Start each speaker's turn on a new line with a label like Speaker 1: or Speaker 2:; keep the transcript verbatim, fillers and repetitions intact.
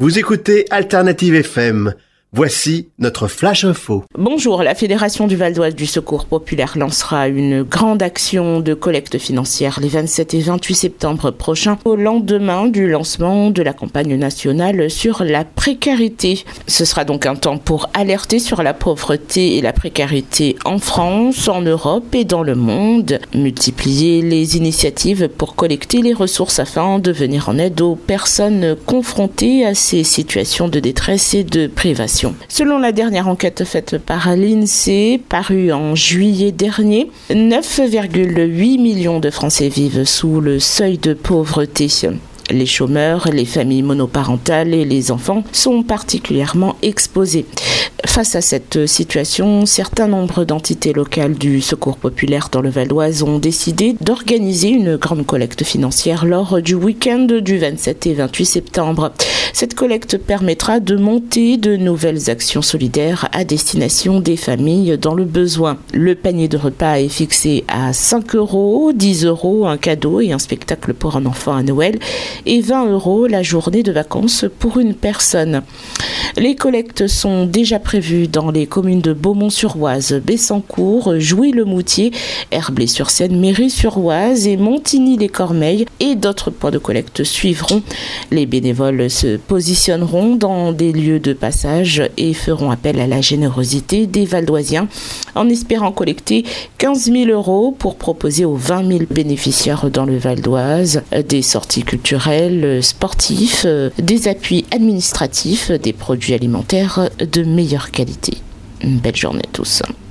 Speaker 1: Vous écoutez Alternative F M. Voici notre Flash Info.
Speaker 2: Bonjour, la Fédération du Val d'Oise du Secours Populaire lancera une grande action de collecte financière les vingt-sept et vingt-huit septembre prochains, au lendemain du lancement de la campagne nationale sur la précarité. Ce sera donc un temps pour alerter sur la pauvreté et la précarité en France, en Europe et dans le monde, multiplier les initiatives pour collecter les ressources afin de venir en aide aux personnes confrontées à ces situations de détresse et de privation. Selon la dernière enquête faite par l'INSEE, parue en juillet dernier, neuf virgule huit millions de Français vivent sous le seuil de pauvreté. Les chômeurs, les familles monoparentales et les enfants sont particulièrement exposés. Face à cette situation, certains nombres d'entités locales du Secours populaire dans le Val d'Oise ont décidé d'organiser une grande collecte financière lors du week-end du vingt-sept et vingt-huit septembre. Cette collecte permettra de monter de nouvelles actions solidaires à destination des familles dans le besoin. Le panier de repas est fixé à cinq euros, dix euros un cadeau et un spectacle pour un enfant à Noël et vingt euros la journée de vacances pour une personne. Les collectes sont déjà prévues dans les communes de Beaumont-sur-Oise, Bessancourt, Jouy-le-Moutier, Herblay-sur-Seine, Méry-sur-Oise et Montigny-les-Cormeilles, et d'autres points de collecte suivront. Les bénévoles se positionneront dans des lieux de passage et feront appel à la générosité des Valdoisiens en espérant collecter quinze mille euros pour proposer aux vingt mille bénéficiaires dans le Val d'Oise des sorties culturelles, sportifs, des appuis administratifs, des produits alimentaires de meilleure qualité. Une belle journée à tous.